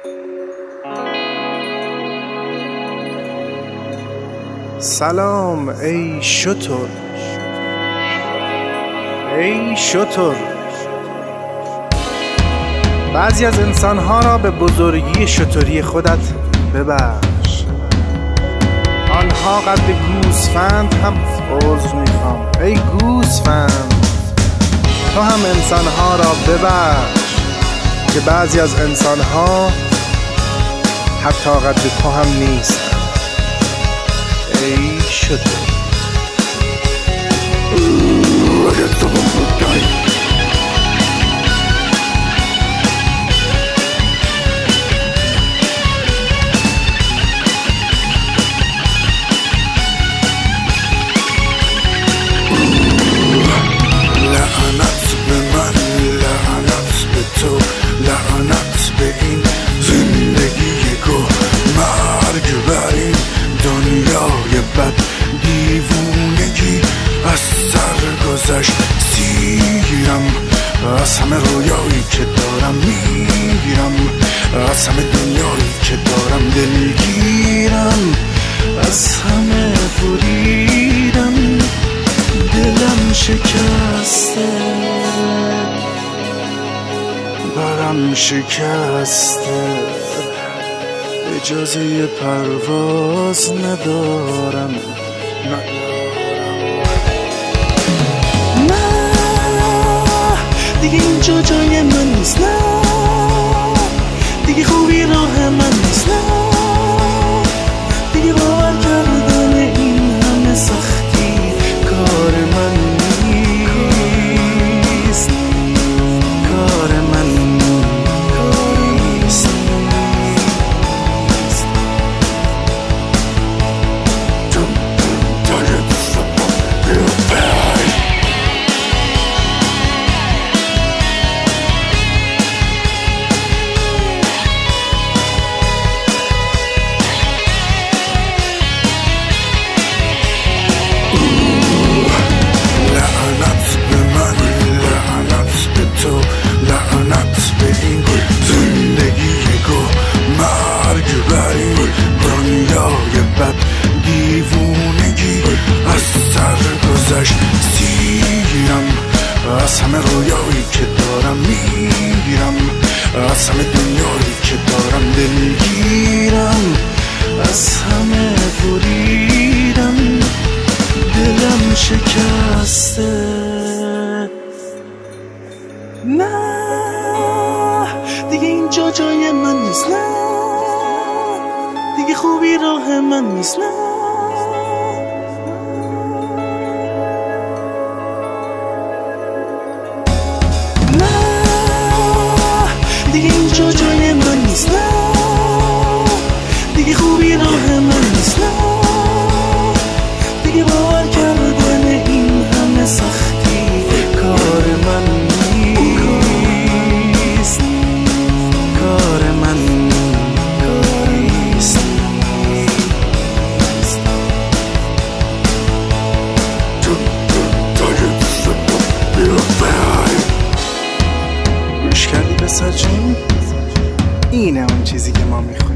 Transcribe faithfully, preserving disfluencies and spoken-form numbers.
سلام ای شتر، ای شتر. بعضی از انسانها را به بزرگی شتری خودت ببخش. آنها قد گوسفند هم عذر میخوام ای گوسفند. تو هم انسانها را ببخش که بعضی از انسانها حتی قد تو هم نیست ای شتر. لعنت به من، لعنت به تو، لعنت به این زندگی گو، مرگ بر این دنیای بد. دیوونگی از سر گذشت، سیرم از همه رویایی که دارم، میرم از همه دنیایی که دارم، دلگیرم از همه بریدم، دلم شکسته، برم شکسته، اجازه پرواز ندارم، نه دیگه اینجا جای من نیست، نه دیگه خوبی راه من نیست، نه دیگه باور کردن این همه سختی کار من نیست، کار من نیست. دیوونگی از سر گذشت، سیرم از همه رویایی که دارم، میرم از همه دنیایی که دارم، دلگیرم از همه بریدم، دلم شکسته. نه دیگه اینجا جای من نیست، نه دیگه خوبی راه من نیست، نه نه دیگه اینجا جای من نیست، نه دیگه خوبی راه من نیست، نه دیگه باور کردن این همه سختی کار من نیست، کار من نیست. گوش کردی پسر جون؟ اینه اون چیزی که ما میخوایم.